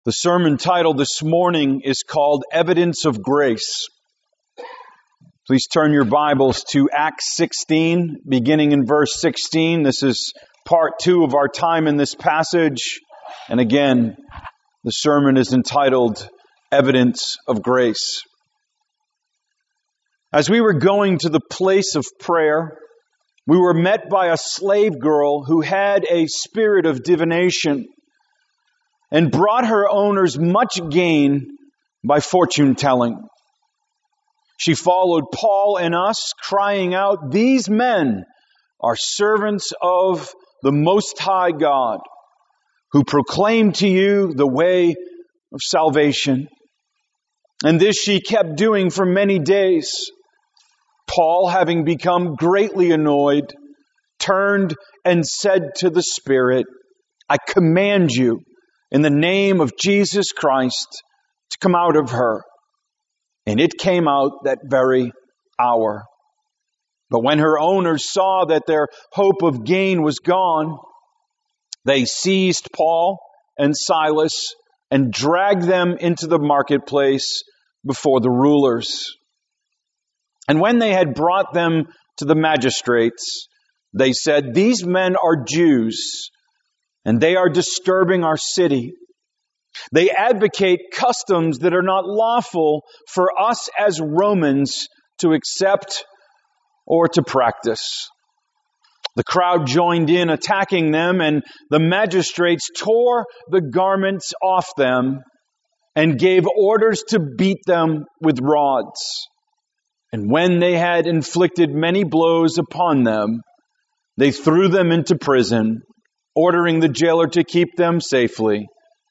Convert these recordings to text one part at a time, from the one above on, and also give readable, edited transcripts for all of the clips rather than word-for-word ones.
The sermon title this morning is called Evidence of Grace. Please turn your Bibles to Acts 16, beginning in verse 16. This is part 2 of our time in this passage. And again, the sermon is entitled Evidence of Grace. As we were going to the place of prayer, we were met by a slave girl who had a spirit of divination and brought her owners much gain by fortune telling. She followed Paul and us, crying out, "These men are servants of the Most High God, who proclaim to you the way of salvation." And this she kept doing for many days. Paul, having become greatly annoyed, turned and said to the Spirit, "I command you, in the name of Jesus Christ, to come out of her." And it came out that very hour. But when her owners saw that their hope of gain was gone, they seized Paul and Silas and dragged them into the marketplace before the rulers. And when they had brought them to the magistrates, they said, "These men are Jews, and they are disturbing our city. They advocate customs that are not lawful for us as Romans to accept or to practice." The crowd joined in attacking them, and the magistrates tore the garments off them and gave orders to beat them with rods. And when they had inflicted many blows upon them, they threw them into prison, ordering the jailer to keep them safely.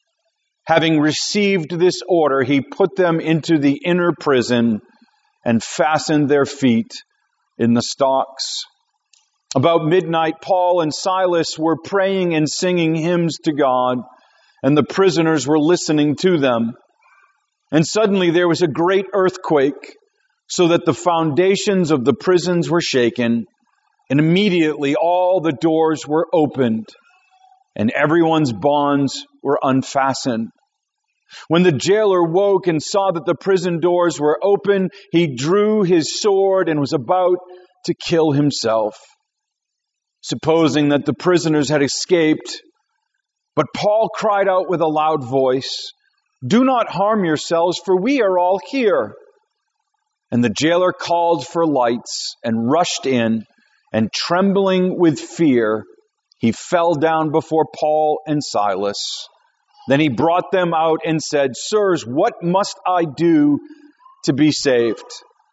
Having received this order, he put them into the inner prison and fastened their feet in the stocks. About midnight, Paul and Silas were praying and singing hymns to God, and the prisoners were listening to them. And suddenly there was a great earthquake, so that the foundations of the prisons were shaken, and immediately all the doors were opened, and everyone's bonds were unfastened. When the jailer woke and saw that the prison doors were open, he drew his sword and was about to kill himself, supposing that the prisoners had escaped. But Paul cried out with a loud voice, "Do not harm yourselves, for we are all here." And the jailer called for lights and rushed in, and trembling with fear, he fell down before Paul and Silas. Then he brought them out and said, "Sirs, what must I do to be saved?"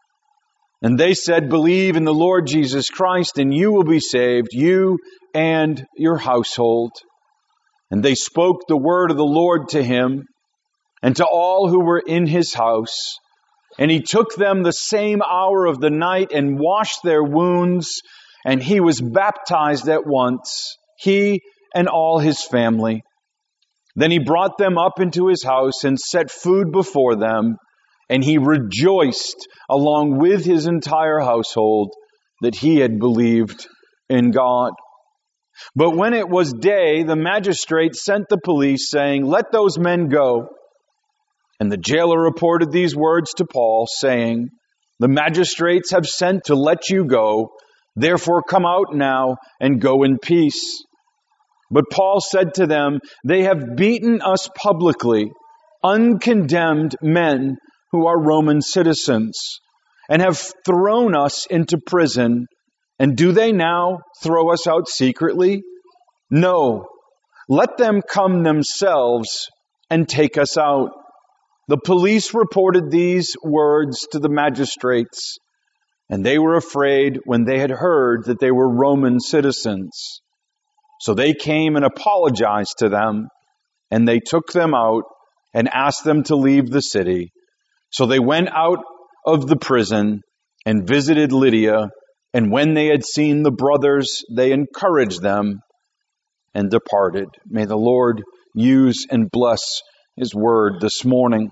And they said, "Believe in the Lord Jesus Christ, and you will be saved, you and your household." And they spoke the word of the Lord to him and to all who were in his house. And he took them the same hour of the night and washed their wounds, and he was baptized at once, he and all his family. Then he brought them up into his house and set food before them, and he rejoiced along with his entire household that he had believed in God. But when it was day, the magistrate sent the police, saying, "Let those men go." And the jailer reported these words to Paul, saying, "The magistrates have sent to let you go. Therefore come out now and go in peace." But Paul said to them, "They have beaten us publicly, uncondemned men who are Roman citizens, and have thrown us into prison. And do they now throw us out secretly? No, let them come themselves and take us out." The police reported these words to the magistrates, and they were afraid when they had heard that they were Roman citizens. So they came and apologized to them, and they took them out and asked them to leave the city. So they went out of the prison and visited Lydia, and when they had seen the brothers, they encouraged them and departed. May the Lord use and bless His word this morning.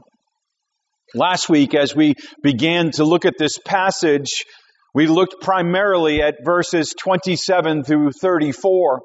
Last week, as we began to look at this passage, we looked primarily at verses 27 through 34.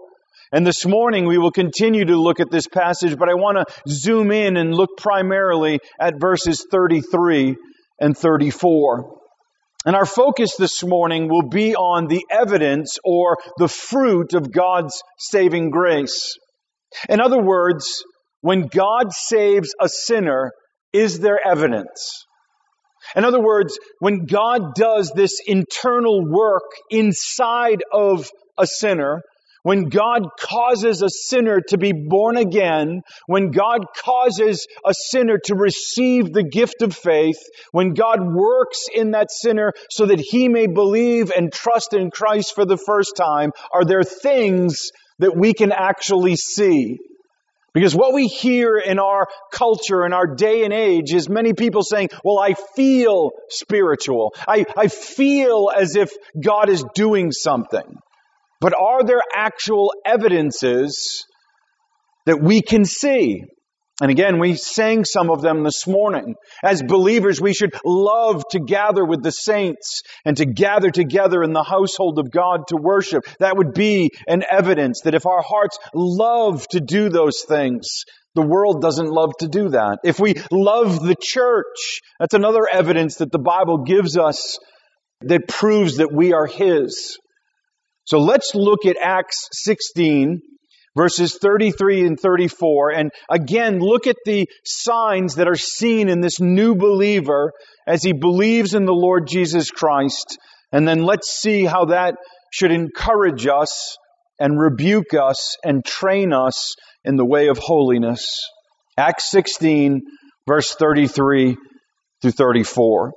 And this morning we will continue to look at this passage, but I want to zoom in and look primarily at verses 33 and 34. And our focus this morning will be on the evidence or the fruit of God's saving grace. In other words, when God saves a sinner, is there evidence? In other words, when God does this internal work inside of a sinner, when God causes a sinner to be born again, when God causes a sinner to receive the gift of faith, when God works in that sinner so that he may believe and trust in Christ for the first time, are there things that we can actually see? Because what we hear in our culture, in our day and age, is many people saying, well, I feel spiritual. I feel as if God is doing something. But are there actual evidences that we can see? And again, we sang some of them this morning. As believers, we should love to gather with the saints and to gather together in the household of God to worship. That would be an evidence that if our hearts love to do those things, the world doesn't love to do that. If we love the church, that's another evidence that the Bible gives us that proves that we are His. So let's look at Acts 16, verses 33 and 34, and again, look at the signs that are seen in this new believer as he believes in the Lord Jesus Christ. And then let's see how that should encourage us and rebuke us and train us in the way of holiness. Acts 16, verse 33 through 34.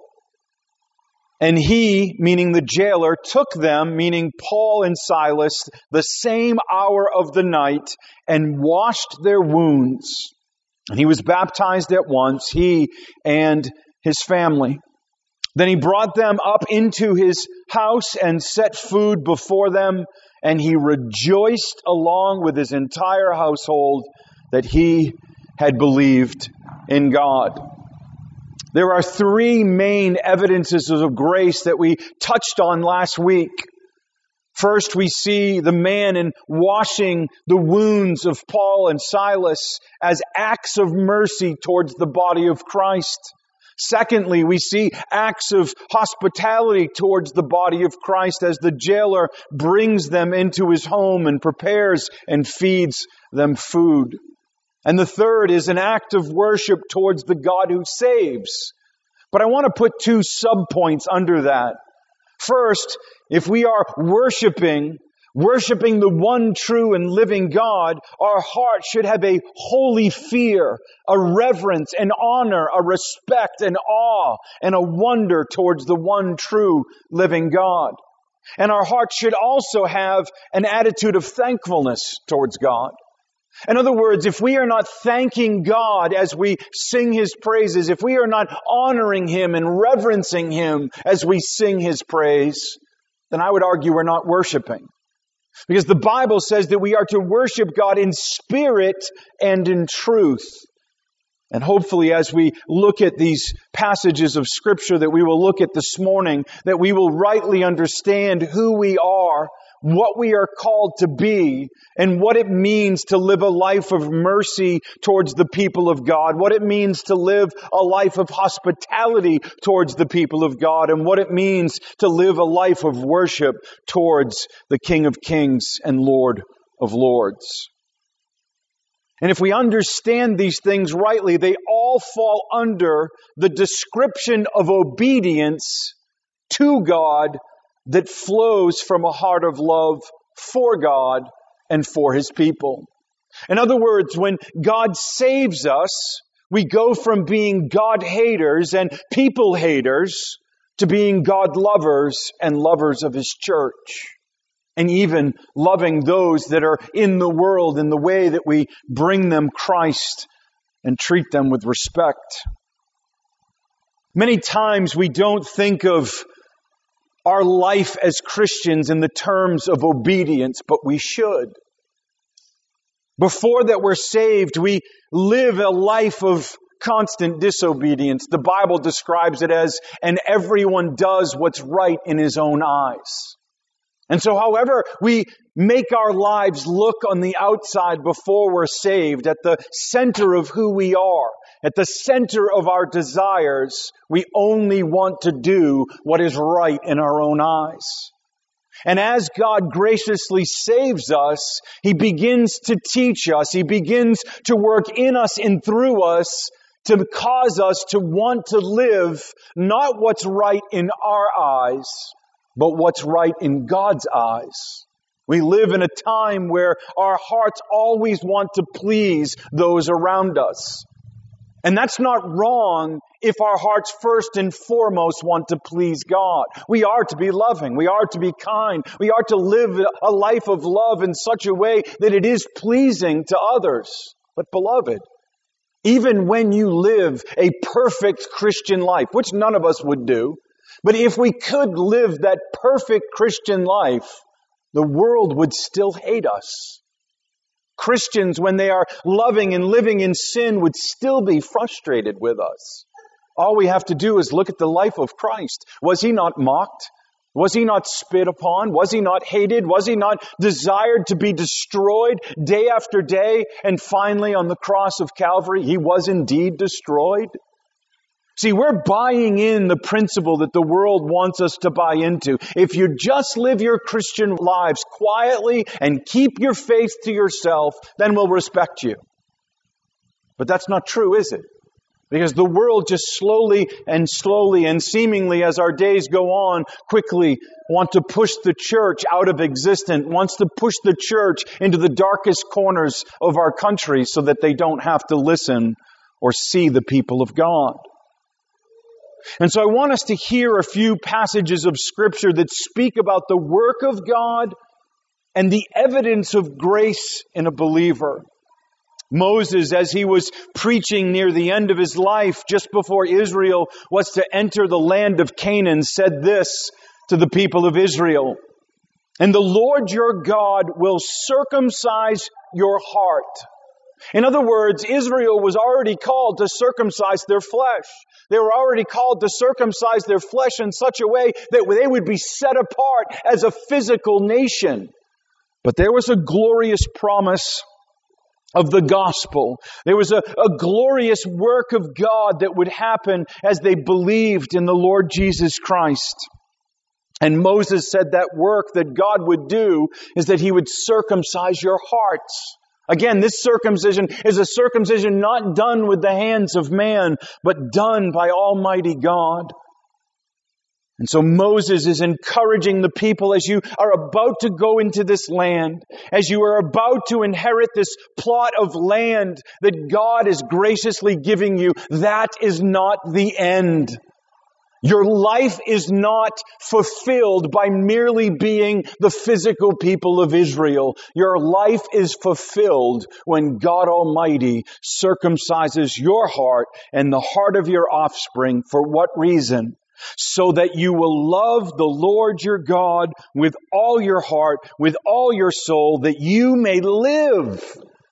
And he, meaning the jailer, took them, meaning Paul and Silas, the same hour of the night, and washed their wounds. And he was baptized at once, he and his family. Then he brought them up into his house and set food before them, and he rejoiced along with his entire household that he had believed in God. There are three main evidences of grace that we touched on last week. First, we see the man in washing the wounds of Paul and Silas as acts of mercy towards the body of Christ. Secondly, we see acts of hospitality towards the body of Christ as the jailer brings them into his home and prepares and feeds them food. And the third is an act of worship towards the God who saves. But I want to put two subpoints under that. First, if we are worshiping the one true and living God, our heart should have a holy fear, a reverence, an honor, a respect, an awe, and a wonder towards the one true living God. And our heart should also have an attitude of thankfulness towards God. In other words, if we are not thanking God as we sing His praises, if we are not honoring Him and reverencing Him as we sing His praise, then I would argue we're not worshiping. Because the Bible says that we are to worship God in spirit and in truth. And hopefully as we look at these passages of Scripture that we will look at this morning, that we will rightly understand who we are, what we are called to be, and what it means to live a life of mercy towards the people of God, what it means to live a life of hospitality towards the people of God, and what it means to live a life of worship towards the King of Kings and Lord of Lords. And if we understand these things rightly, they all fall under the description of obedience to God that flows from a heart of love for God and for His people. In other words, when God saves us, we go from being God haters and people haters to being God lovers and lovers of His church. And even loving those that are in the world in the way that we bring them Christ and treat them with respect. Many times we don't think of our life as Christians in the terms of obedience, but we should. Before that we're saved, we live a life of constant disobedience. The Bible describes it as, and everyone does what's right in his own eyes. And so however we make our lives look on the outside before we're saved, at the center of who we are, at the center of our desires, we only want to do what is right in our own eyes. And as God graciously saves us, He begins to teach us, He begins to work in us and through us to cause us to want to live not what's right in our eyes, but what's right in God's eyes. We live in a time where our hearts always want to please those around us. And that's not wrong if our hearts first and foremost want to please God. We are to be loving. We are to be kind. We are to live a life of love in such a way that it is pleasing to others. But beloved, even when you live a perfect Christian life, which none of us would do, but if we could live that perfect Christian life, the world would still hate us. Christians, when they are loving and living in sin, would still be frustrated with us. All we have to do is look at the life of Christ. Was He not mocked? Was He not spit upon? Was He not hated? Was He not desired to be destroyed day after day? And finally, on the cross of Calvary, He was indeed destroyed. See, we're buying in the principle that the world wants us to buy into. If you just live your Christian lives quietly and keep your faith to yourself, then we'll respect you. But that's not true, is it? Because the world just slowly and seemingly as our days go on, quickly want to push the church out of existence, wants to push the church into the darkest corners of our country so that they don't have to listen or see the people of God. And so I want us to hear a few passages of Scripture that speak about the work of God and the evidence of grace in a believer. Moses, as he was preaching near the end of his life, just before Israel was to enter the land of Canaan, said this to the people of Israel, "And the Lord your God will circumcise your heart." In other words, Israel was already called to circumcise their flesh. They were already called to circumcise their flesh in such a way that they would be set apart as a physical nation. But there was a glorious promise of the gospel. There was a glorious work of God that would happen as they believed in the Lord Jesus Christ. And Moses said that work that God would do is that He would circumcise your hearts. Again, this circumcision is a circumcision not done with the hands of man, but done by Almighty God. And so Moses is encouraging the people as you are about to go into this land, as you are about to inherit this plot of land that God is graciously giving you, that is not the end. Your life is not fulfilled by merely being the physical people of Israel. Your life is fulfilled when God Almighty circumcises your heart and the heart of your offspring. For what reason? So that you will love the Lord your God with all your heart, with all your soul, that you may live.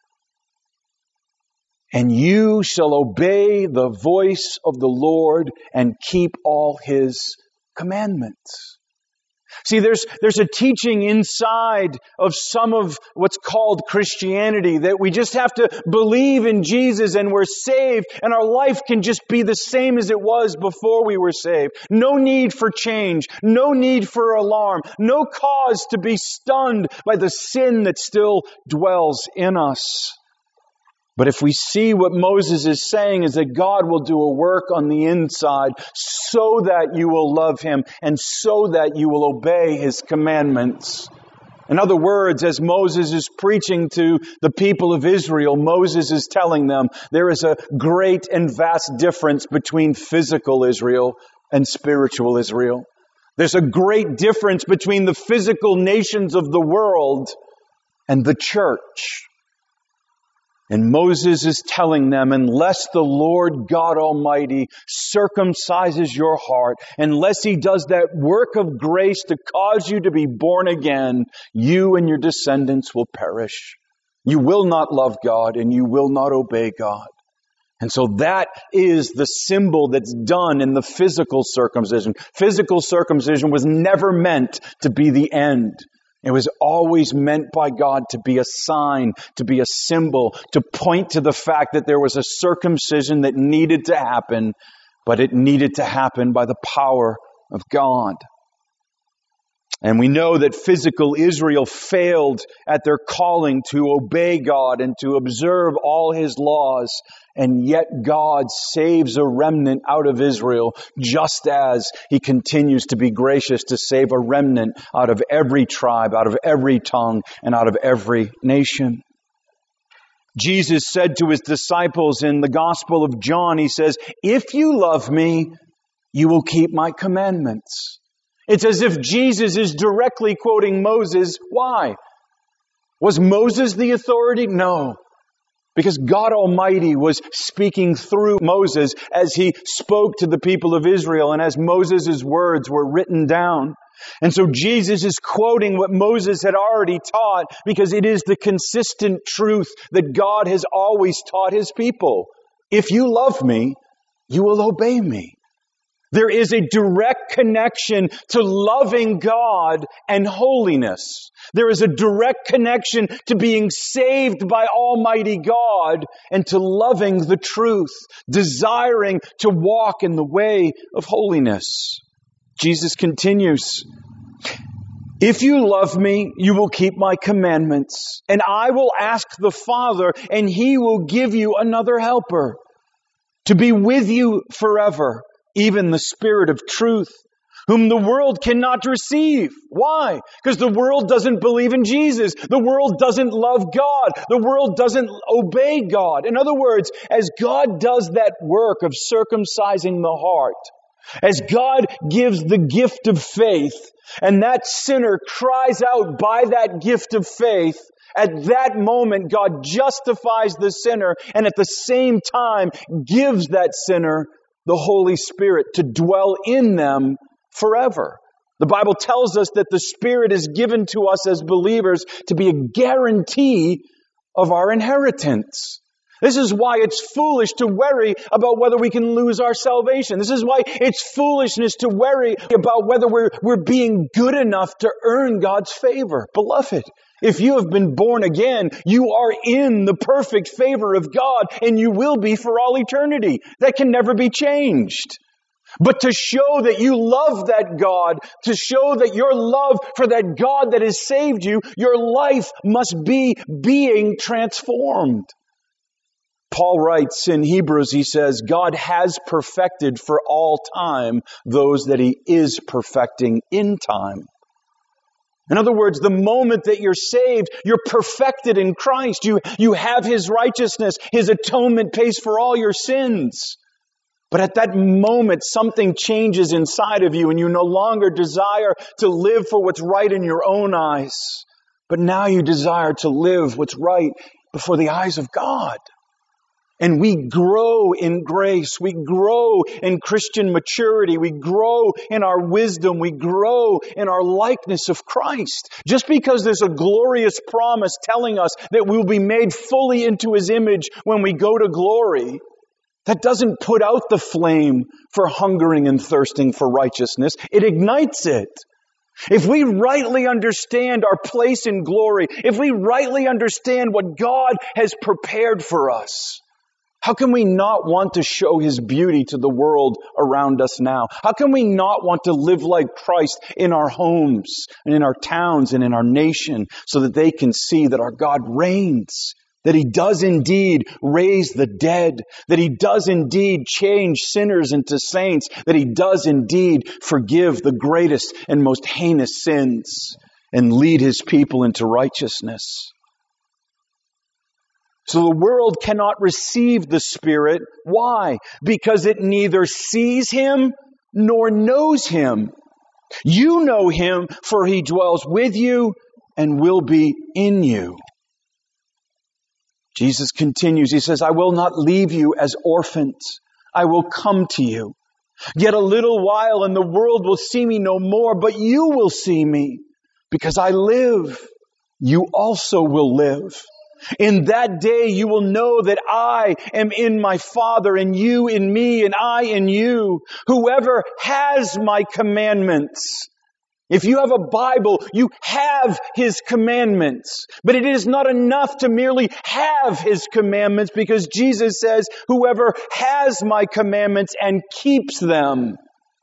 And you shall obey the voice of the Lord and keep all His commandments. See, there's a teaching inside of some of what's called Christianity that we just have to believe in Jesus and we're saved and our life can just be the same as it was before we were saved. No need for change, no need for alarm, no cause to be stunned by the sin that still dwells in us. But if we see what Moses is saying is that God will do a work on the inside so that you will love Him and so that you will obey His commandments. In other words, as Moses is preaching to the people of Israel, Moses is telling them there is a great and vast difference between physical Israel and spiritual Israel. There's a great difference between the physical nations of the world and the church. And Moses is telling them, unless the Lord God Almighty circumcises your heart, unless He does that work of grace to cause you to be born again, you and your descendants will perish. You will not love God and you will not obey God. And so that is the symbol that's done in the physical circumcision. Physical circumcision was never meant to be the end. It was always meant by God to be a sign, to be a symbol, to point to the fact that there was a circumcision that needed to happen, but it needed to happen by the power of God. And we know that physical Israel failed at their calling to obey God and to observe all His laws. And yet God saves a remnant out of Israel, just as He continues to be gracious to save a remnant out of every tribe, out of every tongue, and out of every nation. Jesus said to His disciples in the Gospel of John, He says, "If you love me, you will keep my commandments." It's as if Jesus is directly quoting Moses. Why? Was Moses the authority? No. Because God Almighty was speaking through Moses as He spoke to the people of Israel and as Moses' words were written down. And so Jesus is quoting what Moses had already taught because it is the consistent truth that God has always taught His people. If you love me, you will obey me. There is a direct connection to loving God and holiness. There is a direct connection to being saved by Almighty God and to loving the truth, desiring to walk in the way of holiness. Jesus continues, "If you love me, you will keep my commandments, and I will ask the Father, and He will give you another helper to be with you forever. Even the Spirit of truth, whom the world cannot receive." Why? Because the world doesn't believe in Jesus. The world doesn't love God. The world doesn't obey God. In other words, as God does that work of circumcising the heart, as God gives the gift of faith, and that sinner cries out by that gift of faith, at that moment God justifies the sinner and at the same time gives that sinner the Holy Spirit to dwell in them forever. The Bible tells us that the Spirit is given to us as believers to be a guarantee of our inheritance. This is why it's foolish to worry about whether we can lose our salvation. This is why it's foolishness to worry about whether we're being good enough to earn God's favor. Beloved, if you have been born again, you are in the perfect favor of God, and you will be for all eternity. That can never be changed. But to show that you love that God, to show that your love for that God that has saved you, your life must be being transformed. Paul writes in Hebrews, he says, God has perfected for all time those that He is perfecting in time. In other words, the moment that you're saved, you're perfected in Christ. You have His righteousness. His atonement pays for all your sins. But at that moment, something changes inside of you and you no longer desire to live for what's right in your own eyes. But now you desire to live what's right before the eyes of God. And we grow in grace. We grow in Christian maturity. We grow in our wisdom. We grow in our likeness of Christ. Just because there's a glorious promise telling us that we'll be made fully into His image when we go to glory, that doesn't put out the flame for hungering and thirsting for righteousness. It ignites it. If we rightly understand our place in glory, if we rightly understand what God has prepared for us, how can we not want to show His beauty to the world around us now? How can we not want to live like Christ in our homes and in our towns and in our nation so that they can see that our God reigns, that He does indeed raise the dead, that He does indeed change sinners into saints, that He does indeed forgive the greatest and most heinous sins and lead His people into righteousness? So the world cannot receive the Spirit. Why? Because it neither sees Him nor knows Him. You know Him, for He dwells with you and will be in you. Jesus continues. He says, I will not leave you as orphans. I will come to you. Yet a little while and the world will see me no more, but you will see me. Because I live, you also will live. In that day you will know that I am in my Father, and you in me, and I in you. Whoever has my commandments. If you have a Bible, you have His commandments. But it is not enough to merely have His commandments, because Jesus says, whoever has my commandments and keeps them,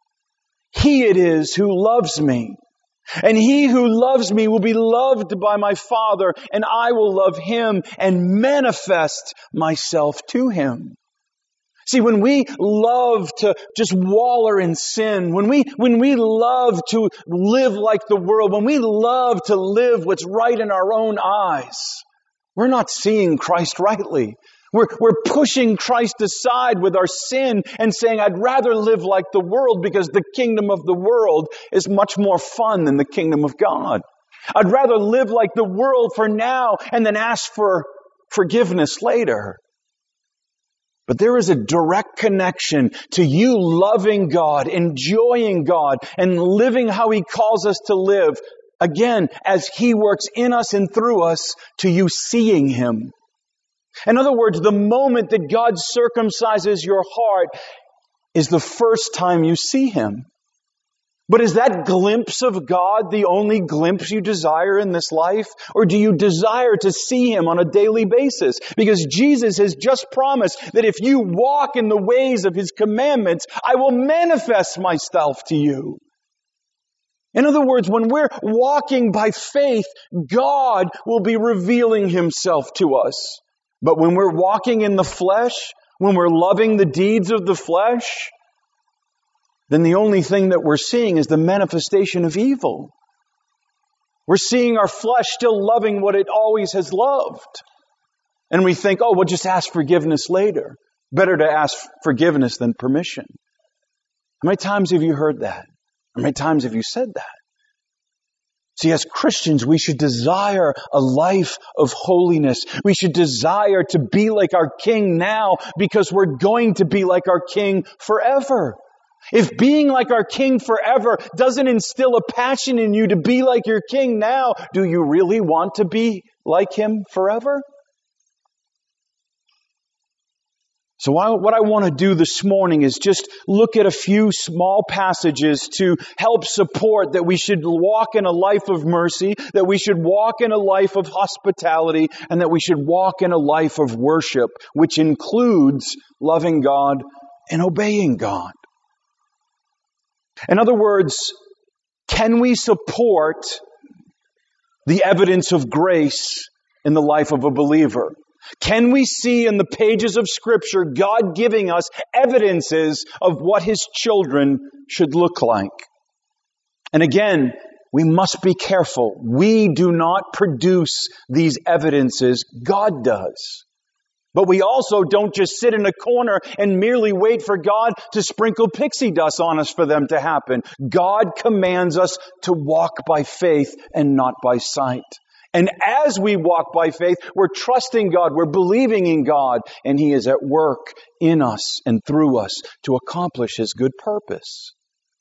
he it is who loves me. And he who loves me will be loved by my Father, and I will love him and manifest myself to him. See, when we love to just waller in sin, when we love to live like the world, when we love to live what's right in our own eyes, we're not seeing Christ rightly. We're pushing Christ aside with our sin and saying, I'd rather live like the world because the kingdom of the world is much more fun than the kingdom of God. I'd rather live like the world for now and then ask for forgiveness later. But there is a direct connection to you loving God, enjoying God, and living how He calls us to live. Again, as He works in us and through us, to you seeing Him. In other words, the moment that God circumcises your heart is the first time you see Him. But is that glimpse of God the only glimpse you desire in this life? Or do you desire to see Him on a daily basis? Because Jesus has just promised that if you walk in the ways of His commandments, I will manifest myself to you. In other words, when we're walking by faith, God will be revealing Himself to us. But when we're walking in the flesh, when we're loving the deeds of the flesh, then the only thing that we're seeing is the manifestation of evil. We're seeing our flesh still loving what it always has loved. And we think, oh, we'll just ask forgiveness later. Better to ask forgiveness than permission. How many times have you heard that? How many times have you said that? See, as Christians, we should desire a life of holiness. We should desire to be like our King now because we're going to be like our King forever. If being like our King forever doesn't instill a passion in you to be like your King now, do you really want to be like Him forever? So what I want to do this morning is just look at a few small passages to help support that we should walk in a life of mercy, that we should walk in a life of hospitality, and that we should walk in a life of worship, which includes loving God and obeying God. In other words, can we support the evidence of grace in the life of a believer? Can we see in the pages of Scripture God giving us evidences of what His children should look like? And again, we must be careful. We do not produce these evidences. God does. But we also don't just sit in a corner and merely wait for God to sprinkle pixie dust on us for them to happen. God commands us to walk by faith and not by sight. And as we walk by faith, we're trusting God, we're believing in God, and He is at work in us and through us to accomplish His good purpose.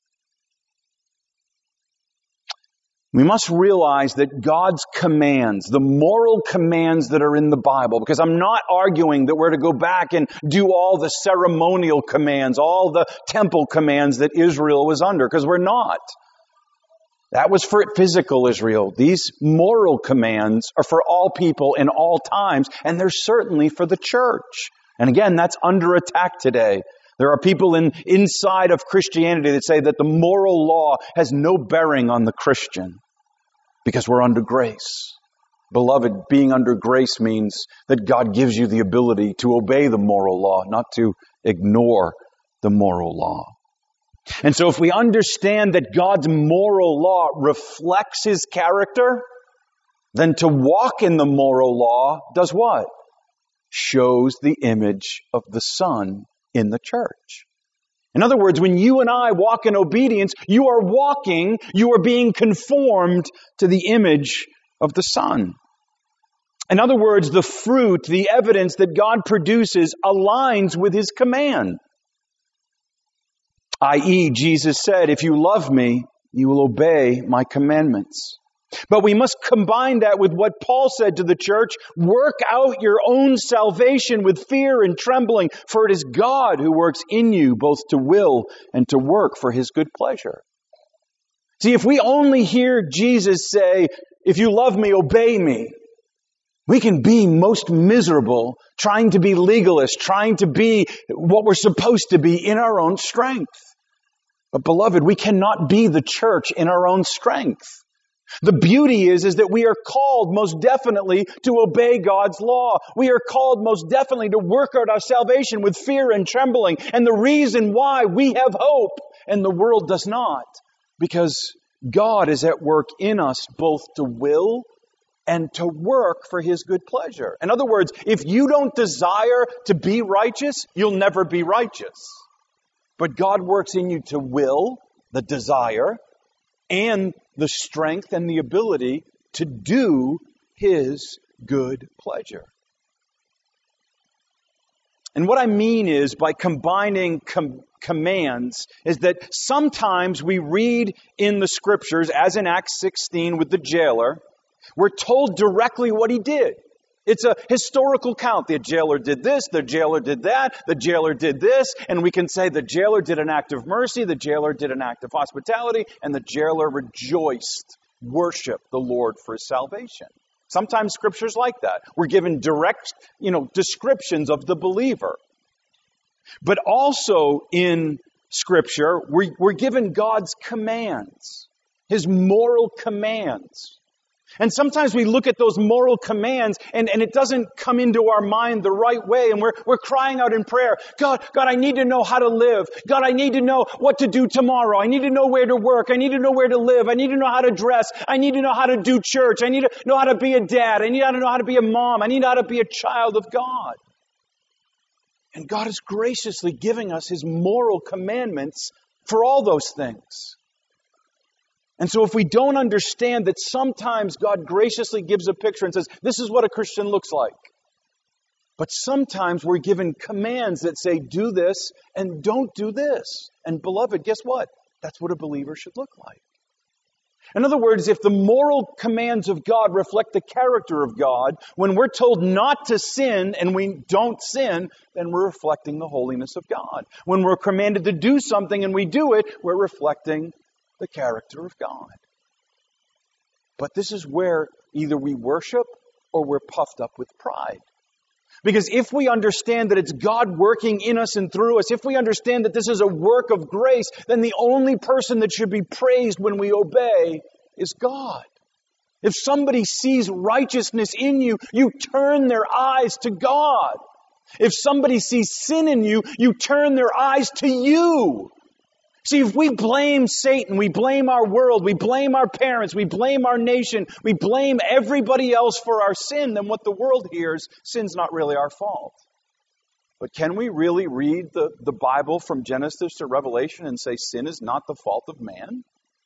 We must realize that God's commands, the moral commands that are in the Bible, because I'm not arguing that we're to go back and do all the ceremonial commands, all the temple commands that Israel was under, because we're not. That was for physical Israel. These moral commands are for all people in all times, and they're certainly for the church. And again, that's under attack today. There are people inside of Christianity that say that the moral law has no bearing on the Christian because we're under grace. Beloved, being under grace means that God gives you the ability to obey the moral law, not to ignore the moral law. And so if we understand that God's moral law reflects His character, then to walk in the moral law does what? Shows the image of the Son in the church. In other words, when you and I walk in obedience, you are being conformed to the image of the Son. In other words, the fruit, the evidence that God produces aligns with His command. I.e., Jesus said, if you love me, you will obey my commandments. But we must combine that with what Paul said to the church: work out your own salvation with fear and trembling, for it is God who works in you both to will and to work for His good pleasure. See, if we only hear Jesus say, if you love me, obey me, we can be most miserable trying to be legalists, trying to be what we're supposed to be in our own strength. But beloved, we cannot be the church in our own strength. The beauty is that we are called most definitely to obey God's law. We are called most definitely to work out our salvation with fear and trembling. And the reason why we have hope and the world does not, because God is at work in us both to will and to work for His good pleasure. In other words, if you don't desire to be righteous, you'll never be righteous. But God works in you to will, the desire, and the strength and the ability to do His good pleasure. And what I mean is, by combining commands, is that sometimes we read in the Scriptures, as in Acts 16 with the jailer, we're told directly what he did. It's a historical count. The jailer did this, the jailer did that, the jailer did this, and we can say the jailer did an act of mercy, the jailer did an act of hospitality, and the jailer rejoiced, worshiped the Lord for His salvation. Sometimes Scripture's like that. We're given direct, descriptions of the believer. But also in Scripture, we're given God's commands, His moral commands. And sometimes we look at those moral commands and it doesn't come into our mind the right way. And we're crying out in prayer, God, I need to know how to live. God, I need to know what to do tomorrow. I need to know where to work. I need to know where to live. I need to know how to dress. I need to know how to do church. I need to know how to be a dad. I need to know how to be a mom. I need to know how to be a child of God. And God is graciously giving us His moral commandments for all those things. And so if we don't understand that sometimes God graciously gives a picture and says, this is what a Christian looks like. But sometimes we're given commands that say, do this and don't do this. And beloved, guess what? That's what a believer should look like. In other words, if the moral commands of God reflect the character of God, when we're told not to sin and we don't sin, then we're reflecting the holiness of God. When we're commanded to do something and we do it, we're reflecting the character of God. But this is where either we worship or we're puffed up with pride. Because if we understand that it's God working in us and through us, if we understand that this is a work of grace, then the only person that should be praised when we obey is God. If somebody sees righteousness in you, you turn their eyes to God. If somebody sees sin in you, you turn their eyes to you. See, if we blame Satan, we blame our world, we blame our parents, we blame our nation, we blame everybody else for our sin, then what the world hears, sin's not really our fault. But can we really read the Bible from Genesis to Revelation and say sin is not the fault of man?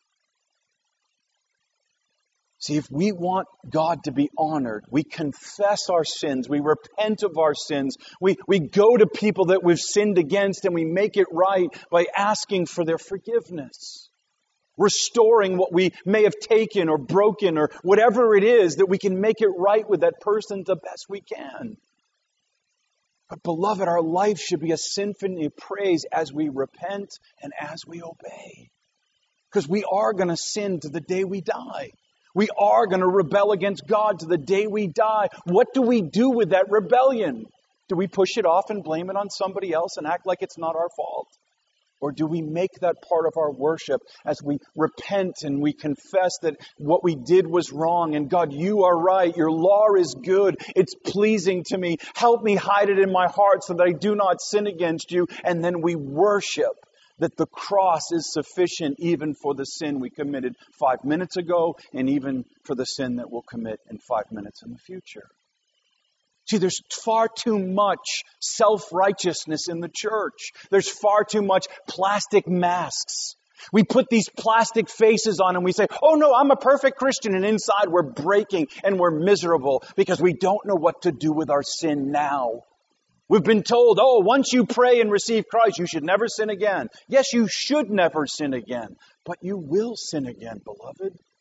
See, if we want God to be honored, we confess our sins, we repent of our sins, we go to people that we've sinned against and we make it right by asking for their forgiveness. Restoring what we may have taken or broken or whatever it is, that we can make it right with that person the best we can. But beloved, our life should be a symphony of praise as we repent and as we obey. Because we are going to sin to the day we die. We are going to rebel against God to the day we die. What do we do with that rebellion? Do we push it off and blame it on somebody else and act like it's not our fault? Or do we make that part of our worship as we repent and we confess that what we did was wrong and God, you are right. Your law is good. It's pleasing to me. Help me hide it in my heart so that I do not sin against you. And then we worship that the cross is sufficient even for the sin we committed 5 minutes ago and even for the sin that we'll commit in 5 minutes in the future. See, there's far too much self-righteousness in the church. There's far too much plastic masks. We put these plastic faces on and we say, oh no, I'm a perfect Christian. And inside we're breaking and we're miserable because we don't know what to do with our sin now. We've been told, once you pray and receive Christ, you should never sin again. Yes, you should never sin again, but you will sin again, beloved.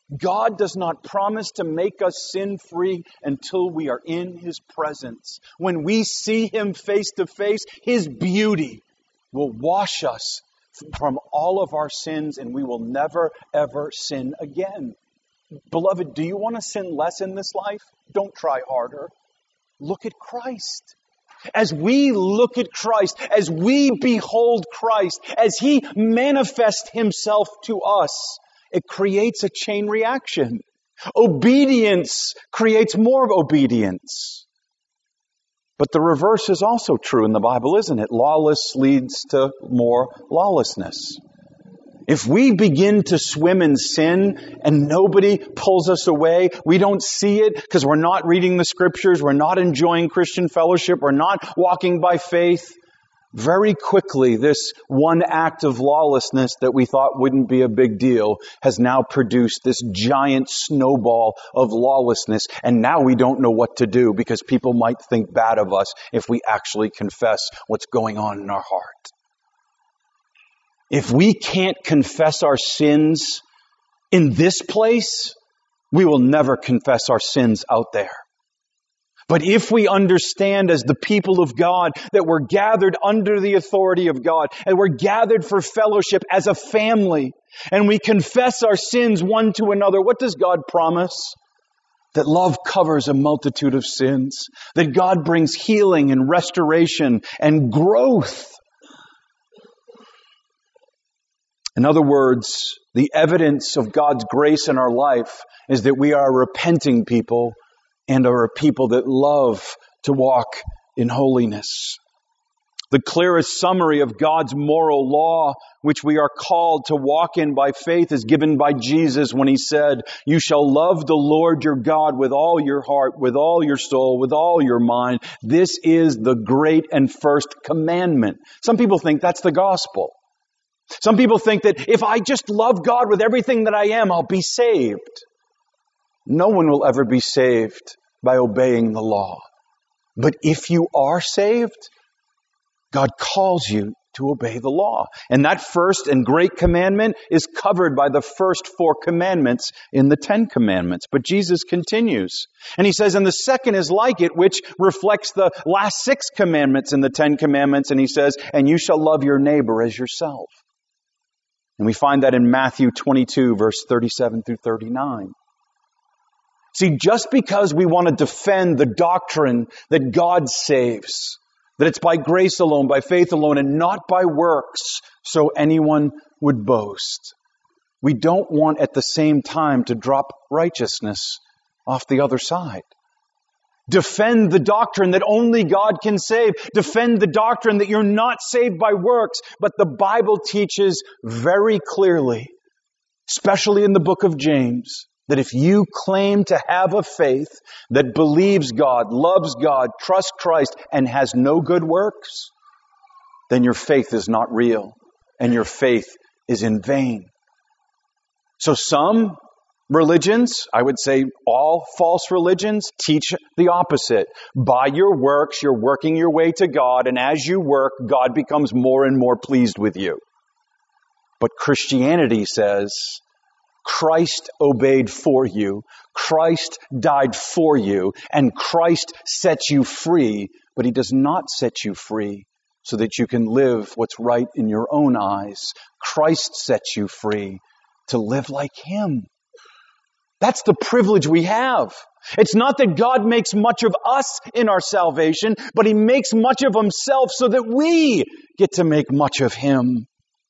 God does not promise to make us sin-free until we are in His presence. When we see Him face to face, His beauty will wash us from all of our sins, and we will never, ever sin again. Beloved, do you want to sin less in this life? Don't try harder. Look at Christ. As we look at Christ, as we behold Christ, as He manifests Himself to us, it creates a chain reaction. Obedience creates more obedience. But the reverse is also true in the Bible, isn't it? Lawless leads to more lawlessness. If we begin to swim in sin and nobody pulls us away, we don't see it because we're not reading the Scriptures, we're not enjoying Christian fellowship, we're not walking by faith, very quickly this one act of lawlessness that we thought wouldn't be a big deal has now produced this giant snowball of lawlessness. And now we don't know what to do because people might think bad of us if we actually confess what's going on in our heart. If we can't confess our sins in this place, we will never confess our sins out there. But if we understand as the people of God that we're gathered under the authority of God and we're gathered for fellowship as a family and we confess our sins one to another, what does God promise? That love covers a multitude of sins, that God brings healing and restoration and growth. In other words, the evidence of God's grace in our life is that we are a repenting people and are a people that love to walk in holiness. The clearest summary of God's moral law, which we are called to walk in by faith, is given by Jesus when He said, "You shall love the Lord your God with all your heart, with all your soul, with all your mind. This is the great and first commandment." Some people think that's the gospel. Some people think that if I just love God with everything that I am, I'll be saved. No one will ever be saved by obeying the law. But if you are saved, God calls you to obey the law. And that first and great commandment is covered by the first 4 commandments in the 10 commandments. But Jesus continues. And He says, and the second is like it, which reflects the last 6 commandments in the 10 commandments. And He says, and you shall love your neighbor as yourself. And we find that in Matthew 22, verse 37 through 39. See, just because we want to defend the doctrine that God saves, that it's by grace alone, by faith alone, and not by works, so anyone would boast, we don't want at the same time to drop righteousness off the other side. Defend the doctrine that only God can save. Defend the doctrine that you're not saved by works. But the Bible teaches very clearly, especially in the book of James, that if you claim to have a faith that believes God, loves God, trusts Christ, and has no good works, then your faith is not real, and your faith is in vain. So some religions, I would say all false religions, teach the opposite. By your works, you're working your way to God, and as you work, God becomes more and more pleased with you. But Christianity says, Christ obeyed for you, Christ died for you, and Christ sets you free, but He does not set you free so that you can live what's right in your own eyes. Christ sets you free to live like Him. That's the privilege we have. It's not that God makes much of us in our salvation, but He makes much of Himself so that we get to make much of Him.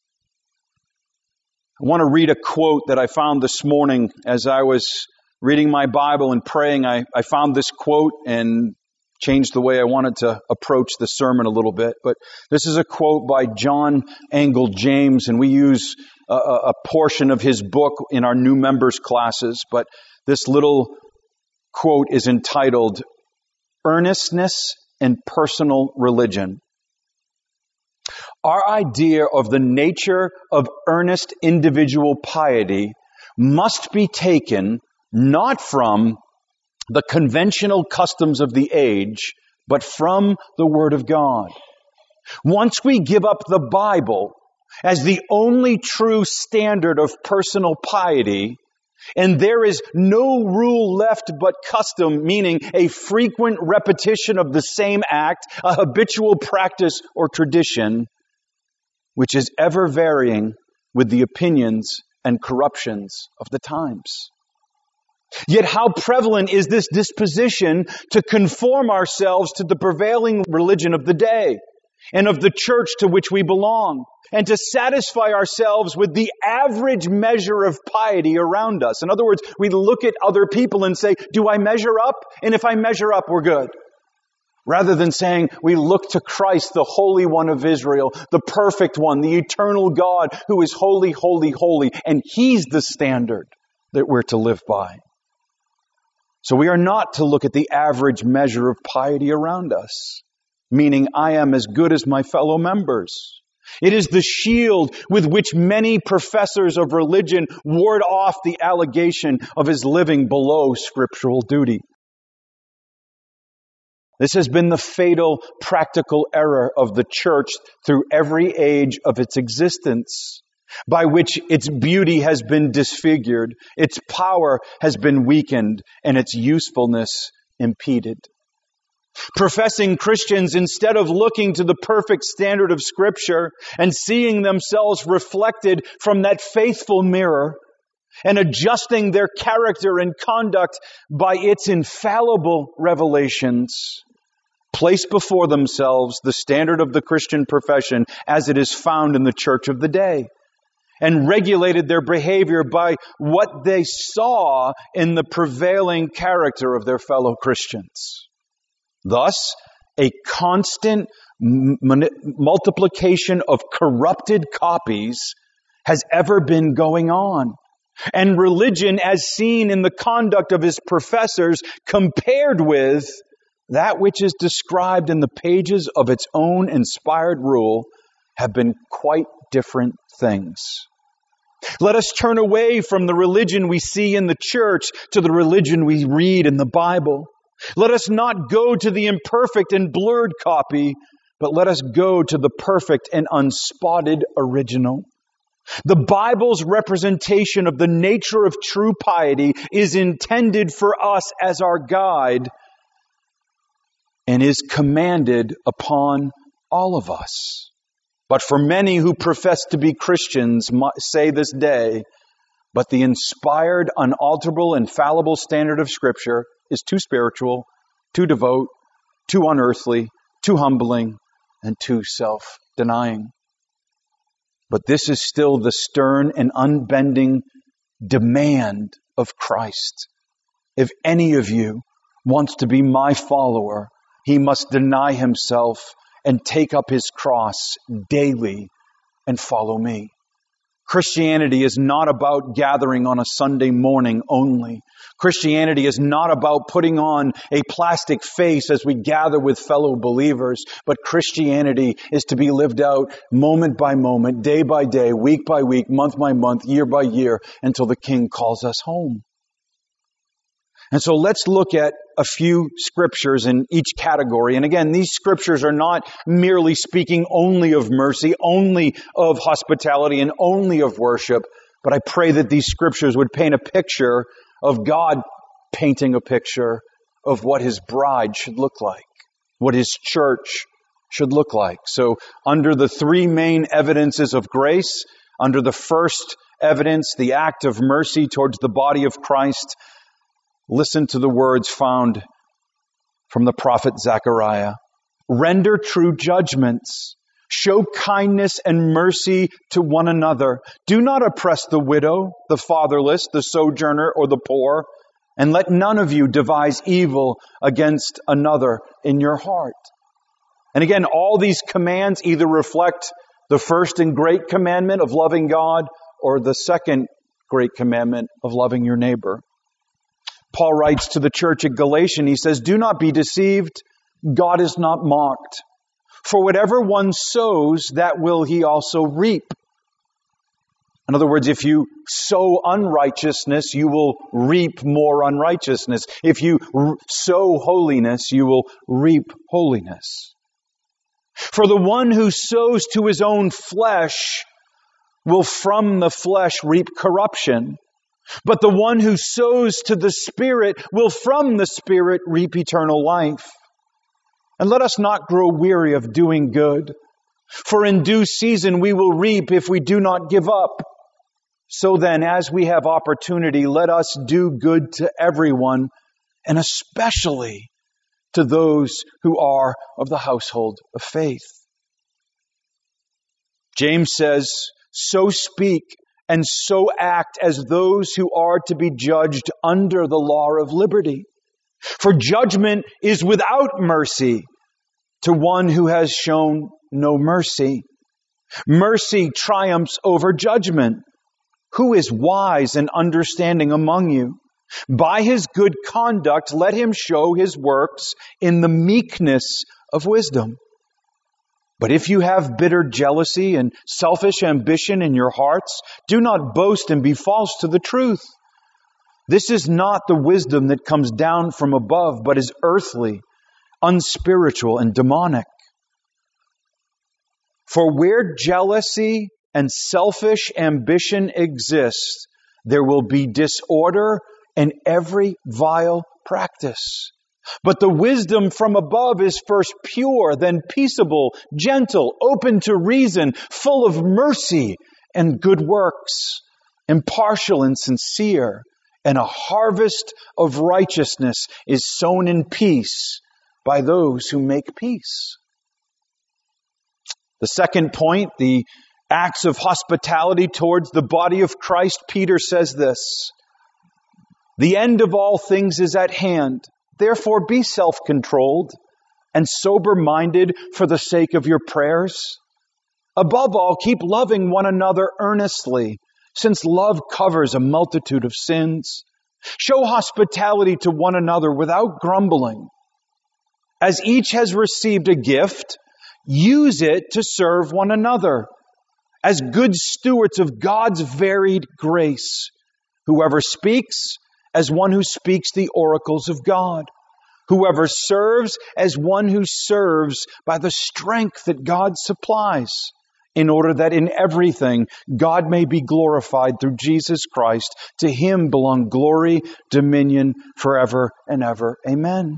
I want to read a quote that I found this morning as I was reading my Bible and praying. I found this quote and changed the way I wanted to approach the sermon a little bit. But this is a quote by John Angell James, and we use a portion of his book in our new members classes. But this little quote is entitled, "Earnestness and Personal Religion." Our idea of the nature of earnest individual piety must be taken not from the conventional customs of the age, but from the Word of God. Once we give up the Bible as the only true standard of personal piety, And there is no rule left but custom, meaning a frequent repetition of the same act, a habitual practice or tradition, which is ever varying with the opinions and corruptions of the times. Yet how prevalent is this disposition to conform ourselves to the prevailing religion of the day and of the church to which we belong, and to satisfy ourselves with the average measure of piety around us. In other words, we look at other people and say, do I measure up? And if I measure up, we're good. Rather than saying, we look to Christ, the Holy One of Israel, the perfect one, the eternal God who is holy, holy, holy. And He's the standard that we're to live by. So we are not to look at the average measure of piety around us, meaning I am as good as my fellow members. It is the shield with which many professors of religion ward off the allegation of his living below scriptural duty. This has been the fatal practical error of the church through every age of its existence, by which its beauty has been disfigured, its power has been weakened, and its usefulness impeded. Professing Christians, instead of looking to the perfect standard of Scripture and seeing themselves reflected from that faithful mirror and adjusting their character and conduct by its infallible revelations, place before themselves the standard of the Christian profession as it is found in the church of the day, and regulated their behavior by what they saw in the prevailing character of their fellow Christians. Thus, a constant multiplication of corrupted copies has ever been going on. And religion, as seen in the conduct of its professors, compared with that which is described in the pages of its own inspired rule, have been quite different things. Let us turn away from the religion we see in the church to the religion we read in the Bible. Let us not go to the imperfect and blurred copy, but let us go to the perfect and unspotted original. The Bible's representation of the nature of true piety is intended for us as our guide and is commanded upon all of us. But for many who profess to be Christians say this day, but the inspired, unalterable, infallible standard of Scripture is too spiritual, too devout, too unearthly, too humbling, and too self-denying. But this is still the stern and unbending demand of Christ. If any of you wants to be my follower, he must deny himself and take up his cross daily and follow me. Christianity is not about gathering on a Sunday morning only. Christianity is not about putting on a plastic face as we gather with fellow believers, but Christianity is to be lived out moment by moment, day by day, week by week, month by month, year by year, until the King calls us home. And so let's look at a few scriptures in each category. And again, these scriptures are not merely speaking only of mercy, only of hospitality, and only of worship. But I pray that these scriptures would paint a picture of God painting a picture of what His bride should look like, what His church should look like. So under the three main evidences of grace, under the first evidence, the act of mercy towards the body of Christ, listen to the words found from the prophet Zechariah. Render true judgments. Show kindness and mercy to one another. Do not oppress the widow, the fatherless, the sojourner, or the poor. And let none of you devise evil against another in your heart. And again, all these commands either reflect the first and great commandment of loving God or the second great commandment of loving your neighbor. Paul writes to the church at Galatians, he says, do not be deceived. God is not mocked. For whatever one sows, that will he also reap. In other words, if you sow unrighteousness, you will reap more unrighteousness. If you sow holiness, you will reap holiness. For the one who sows to his own flesh will from the flesh reap corruption. But the one who sows to the Spirit will from the Spirit reap eternal life. And let us not grow weary of doing good, for in due season we will reap if we do not give up. So then, as we have opportunity, let us do good to everyone, and especially to those who are of the household of faith. James says, so speak and so act as those who are to be judged under the law of liberty. For judgment is without mercy to one who has shown no mercy. Mercy triumphs over judgment. Who is wise and understanding among you? By his good conduct, let him show his works in the meekness of wisdom. But if you have bitter jealousy and selfish ambition in your hearts, do not boast and be false to the truth. This is not the wisdom that comes down from above, but is earthly, unspiritual, and demonic. For where jealousy and selfish ambition exists, there will be disorder and every vile practice. But the wisdom from above is first pure, then peaceable, gentle, open to reason, full of mercy and good works, impartial and sincere, and a harvest of righteousness is sown in peace by those who make peace. The second point, the acts of hospitality towards the body of Christ, Peter says this: the end of all things is at hand. Therefore be self-controlled and sober-minded for the sake of your prayers. Above all, keep loving one another earnestly, since love covers a multitude of sins. Show hospitality to one another without grumbling. As each has received a gift, use it to serve one another as good stewards of God's varied grace. Whoever speaks, as one who speaks the oracles of God. Whoever serves, as one who serves by the strength that God supplies, in order that in everything God may be glorified through Jesus Christ. To Him belong glory, dominion, forever and ever. Amen.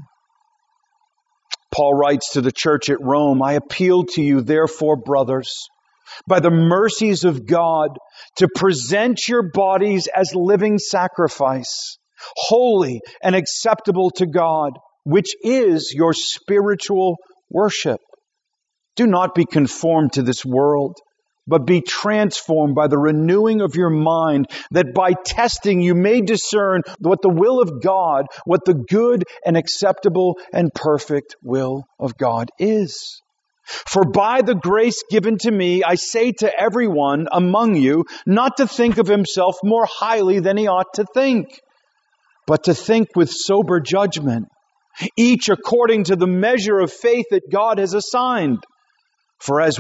Paul writes to the church at Rome, I appeal to you, therefore, brothers, by the mercies of God, to present your bodies as living sacrifice, holy and acceptable to God, which is your spiritual worship. Do not be conformed to this world, but be transformed by the renewing of your mind, that by testing you may discern what the will of God, what the good and acceptable and perfect will of God is. For by the grace given to me, I say to everyone among you, not to think of himself more highly than he ought to think, but to think with sober judgment, each according to the measure of faith that God has assigned. For as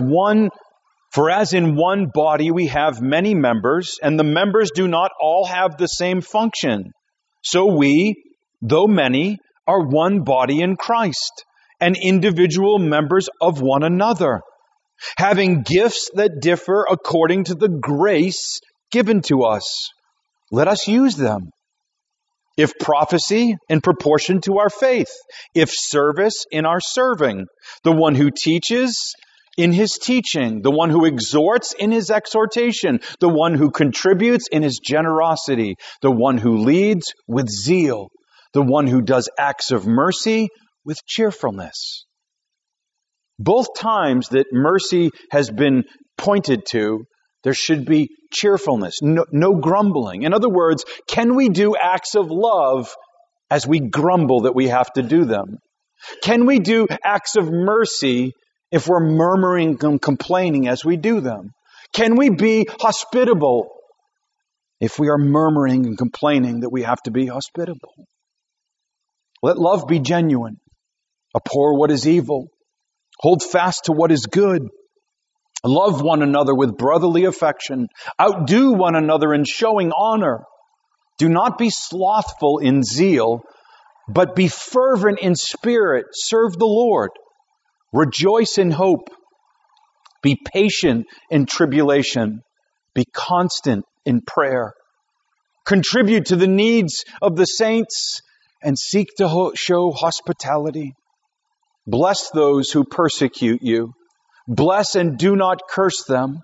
in one body we have many members, and the members do not all have the same function, so we, though many, are one body in Christ, and individual members of one another, having gifts that differ according to the grace given to us. Let us use them. If prophecy, in proportion to our faith. If service, in our serving. The one who teaches, in his teaching. The one who exhorts, in his exhortation. The one who contributes, in his generosity. The one who leads, with zeal. The one who does acts of mercy, with cheerfulness. Both times that mercy has been pointed to, there should be cheerfulness, no grumbling. In other words, can we do acts of love as we grumble that we have to do them? Can we do acts of mercy if we're murmuring and complaining as we do them? Can we be hospitable if we are murmuring and complaining that we have to be hospitable? Let love be genuine. Abhor what is evil. Hold fast to what is good. Love one another with brotherly affection. Outdo one another in showing honor. Do not be slothful in zeal, but be fervent in spirit. Serve the Lord. Rejoice in hope. Be patient in tribulation. Be constant in prayer. contribute to the needs of the saints, and seek to show hospitality. Bless those who persecute you. Bless and do not curse them.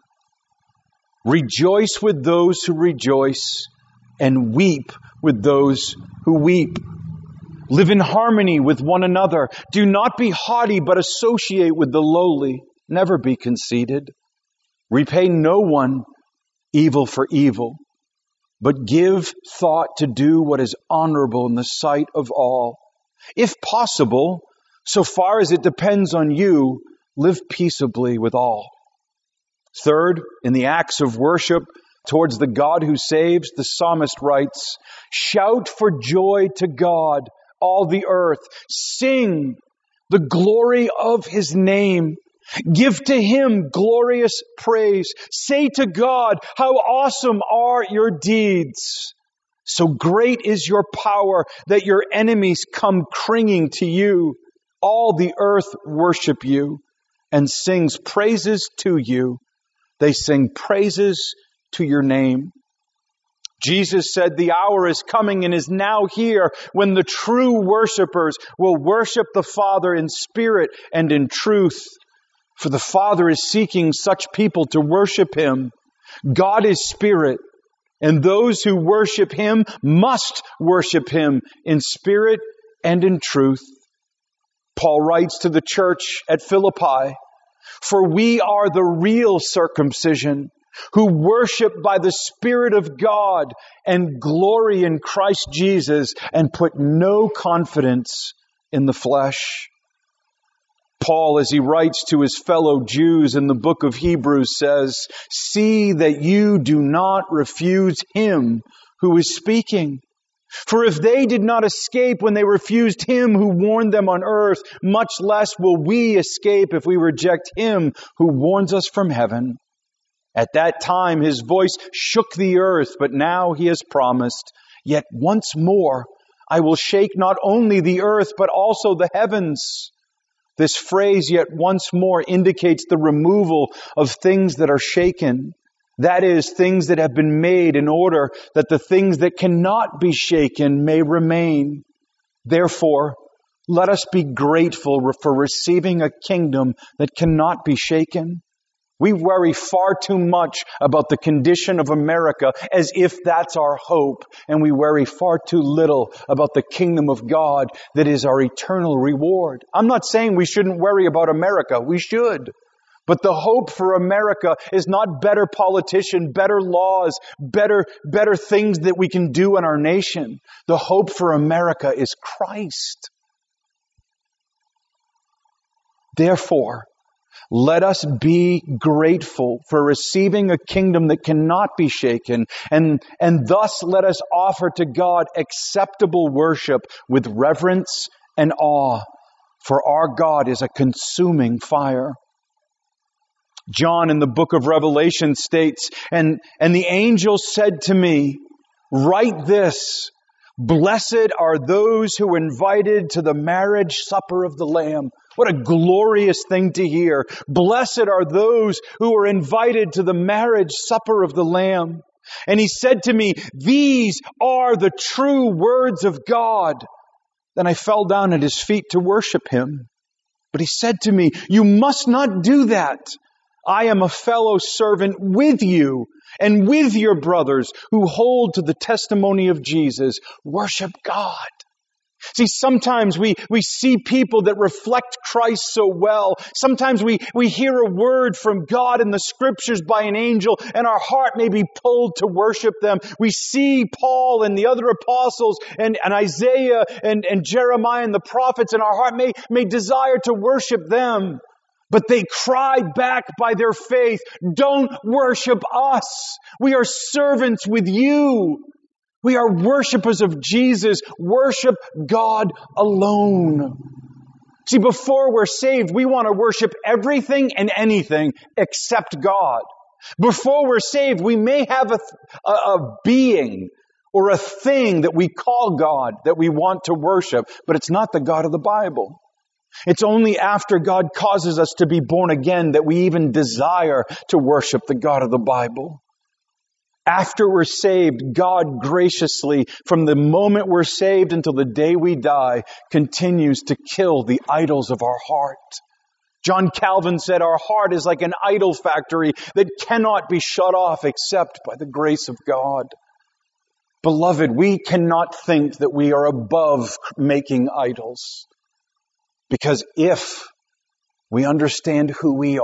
Rejoice with those who rejoice, and weep with those who weep. Live in harmony with one another. Do not be haughty, but associate with the lowly. Never be conceited. Repay no one evil for evil, but give thought to do what is honorable in the sight of all. If possible, so far as it depends on you, live peaceably with all. Third, in the acts of worship towards the God who saves, the psalmist writes, "Shout for joy to God, all the earth. Sing the glory of His name. Give to Him glorious praise. Say to God, how awesome are your deeds. So great is your power that your enemies come cringing to you. All the earth worship you and sings praises to you. They sing praises to your name." Jesus said, "The hour is coming and is now here when the true worshipers will worship the Father in spirit and in truth. For the Father is seeking such people to worship Him. God is spirit, and those who worship Him must worship Him in spirit and in truth." Paul writes to the church at Philippi, "For we are the real circumcision, who worship by the Spirit of God and glory in Christ Jesus and put no confidence in the flesh." Paul, as he writes to his fellow Jews in the book of Hebrews, says, "See that you do not refuse Him who is speaking. For if they did not escape when they refused Him who warned them on earth, much less will we escape if we reject Him who warns us from heaven." At that time His voice shook the earth, but now He has promised, "Yet once more I will shake not only the earth, but also the heavens." This phrase, "yet once more," indicates the removal of things that are shaken. That is, things that have been made in order that the things that cannot be shaken may remain. Therefore, let us be grateful for receiving a kingdom that cannot be shaken. We worry far too much about the condition of America as if that's our hope, and we worry far too little about the kingdom of God that is our eternal reward. I'm not saying we shouldn't worry about America. We should. But the hope for America is not better politicians, better laws, better things that we can do in our nation. The hope for America is Christ. Therefore, let us be grateful for receiving a kingdom that cannot be shaken, and thus let us offer to God acceptable worship with reverence and awe, for our God is a consuming fire. John in the book of Revelation states, and the angel said to me, "Write this, blessed are those who are invited to the marriage supper of the Lamb." What a glorious thing to hear. Blessed are those who are invited to the marriage supper of the Lamb. And he said to me, "These are the true words of God." Then I fell down at His feet to worship Him. But He said to me, "You must not do that. I am a fellow servant with you and with your brothers who hold to the testimony of Jesus. Worship God." See, sometimes we see people that reflect Christ so well. Sometimes we hear a word from God in the Scriptures by an angel, and our heart may be pulled to worship them. We see Paul and the other apostles and Isaiah and Jeremiah and the prophets, and our heart may desire to worship them. But they cry back by their faith, "Don't worship us. We are servants with you. We are worshipers of Jesus. Worship God alone." See, before we're saved, we want to worship everything and anything except God. Before we're saved, we may have a being or a thing that we call God that we want to worship, but it's not the God of the Bible. It's only after God causes us to be born again that we even desire to worship the God of the Bible. After we're saved, God graciously, from the moment we're saved until the day we die, continues to kill the idols of our heart. John Calvin said our heart is like an idol factory that cannot be shut off except by the grace of God. Beloved, we cannot think that we are above making idols, because if we understand who we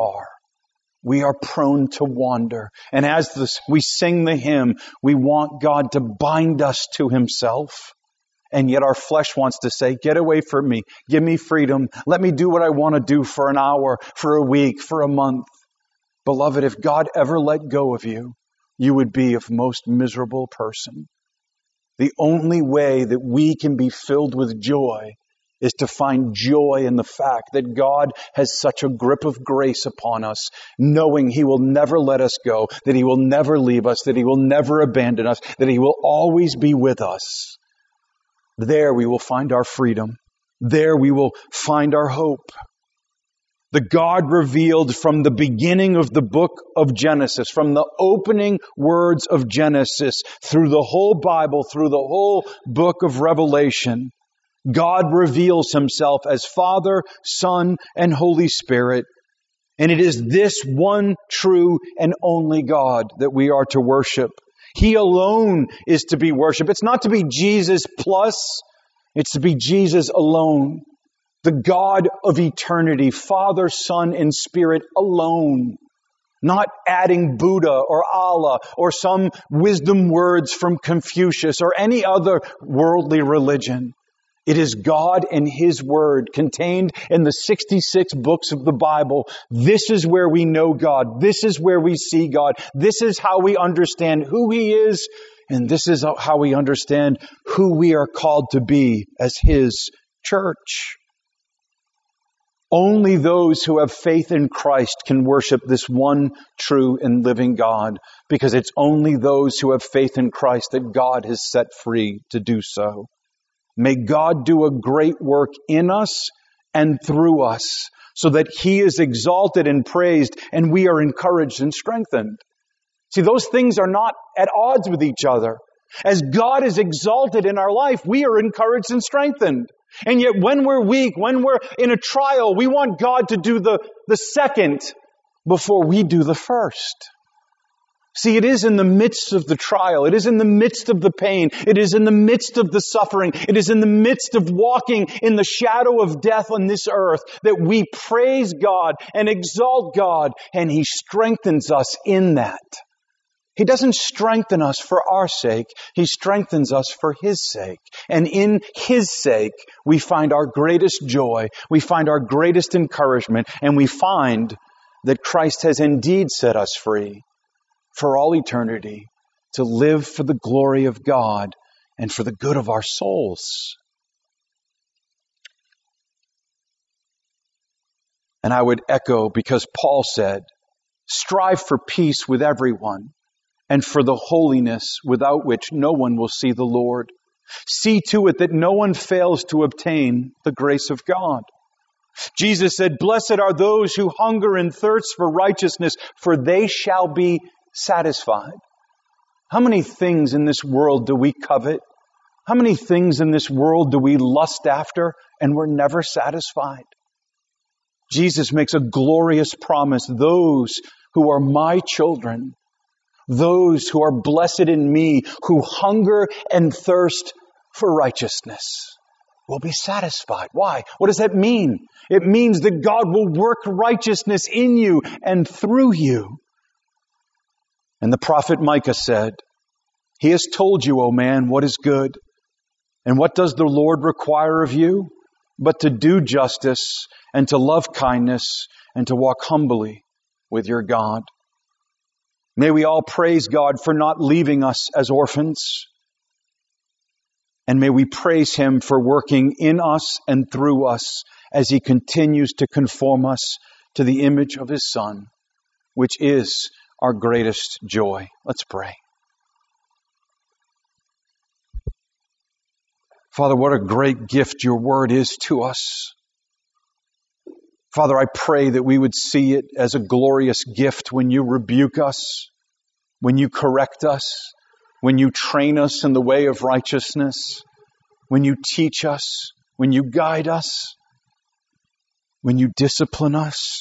are prone to wander. And as we sing the hymn, we want God to bind us to Himself. And yet our flesh wants to say, get away from me. Give me freedom. Let me do what I want to do for an hour, for a week, for a month. Beloved, if God ever let go of you, you would be a most miserable person. The only way that we can be filled with joy is to find joy in the fact that God has such a grip of grace upon us, knowing He will never let us go, that He will never leave us, that He will never abandon us, that He will always be with us. There we will find our freedom. There we will find our hope. The God revealed from the beginning of the book of Genesis, from the opening words of Genesis, through the whole Bible, through the whole book of Revelation, God reveals Himself as Father, Son, and Holy Spirit. And it is this one true and only God that we are to worship. He alone is to be worshipped. It's not to be Jesus plus, it's to be Jesus alone. The God of eternity, Father, Son, and Spirit alone. Not adding Buddha or Allah or some wisdom words from Confucius or any other worldly religion. It is God and His Word contained in the 66 books of the Bible. This is where we know God. This is where we see God. This is how we understand who He is. And this is how we understand who we are called to be as His church. Only those who have faith in Christ can worship this one true and living God, because it's only those who have faith in Christ that God has set free to do so. May God do a great work in us and through us so that He is exalted and praised and we are encouraged and strengthened. See, those things are not at odds with each other. As God is exalted in our life, we are encouraged and strengthened. And yet when we're weak, when we're in a trial, we want God to do the second before we do the first. See, it is in the midst of the trial. It is in the midst of the pain. It is in the midst of the suffering. It is in the midst of walking in the shadow of death on this earth that we praise God and exalt God, and He strengthens us in that. He doesn't strengthen us for our sake. He strengthens us for His sake. And in His sake, we find our greatest joy. We find our greatest encouragement. And we find that Christ has indeed set us free for all eternity to live for the glory of God and for the good of our souls. And I would echo, because Paul said, strive for peace with everyone and for the holiness without which no one will see the Lord. See to it that no one fails to obtain the grace of God. Jesus said, blessed are those who hunger and thirst for righteousness, for they shall be satisfied. How many things in this world do we covet? How many things in this world do we lust after and we're never satisfied? Jesus makes a glorious promise. Those who are my children, those who are blessed in me, who hunger and thirst for righteousness, will be satisfied. Why? What does that mean? It means that God will work righteousness in you and through you. And the prophet Micah said, He has told you, O man, what is good. And what does the Lord require of you? But to do justice and to love kindness and to walk humbly with your God. May we all praise God for not leaving us as orphans. And may we praise Him for working in us and through us as He continues to conform us to the image of His Son, which is our greatest joy. Let's pray. Father, what a great gift your word is to us. Father, I pray that we would see it as a glorious gift when you rebuke us. when you correct us, when you train us in the way of righteousness, when you teach us, when you guide us, when you discipline us.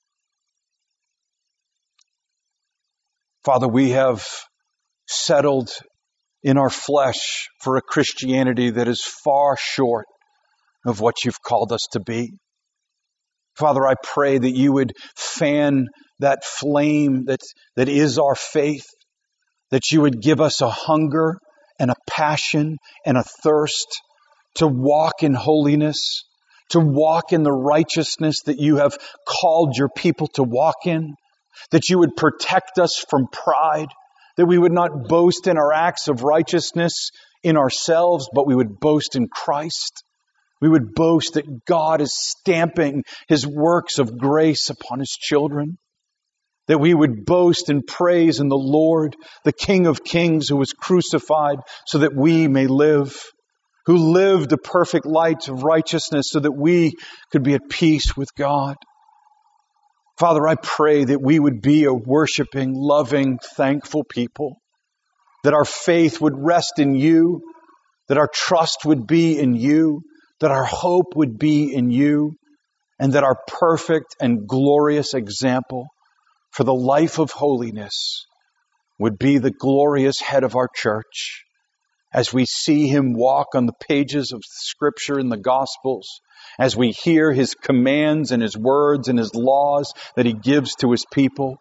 Father, we have settled in our flesh for a Christianity that is far short of what you've called us to be. Father, I pray that you would fan that flame that is our faith, that you would give us a hunger and a passion and a thirst to walk in holiness, to walk in the righteousness that you have called your people to walk in, that you would protect us from pride, that we would not boast in our acts of righteousness in ourselves, but we would boast in Christ. We would boast that God is stamping His works of grace upon His children. That we would boast and praise in the Lord, the King of Kings who was crucified so that we may live, who lived a perfect life of righteousness so that we could be at peace with God. Father, I pray that we would be a worshiping, loving, thankful people, that our faith would rest in you, that our trust would be in you, that our hope would be in you, and that our perfect and glorious example for the life of holiness would be the glorious head of our church as we see Him walk on the pages of Scripture in the Gospels, as we hear His commands and His words and His laws that He gives to His people.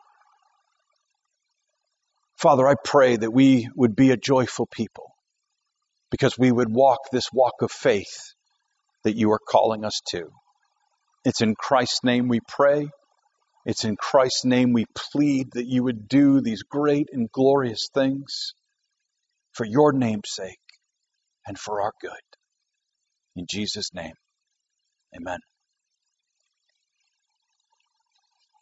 Father, I pray that we would be a joyful people because we would walk this walk of faith that you are calling us to. It's in Christ's name we pray. It's in Christ's name we plead that you would do these great and glorious things for your name's sake and for our good. In Jesus' name, amen.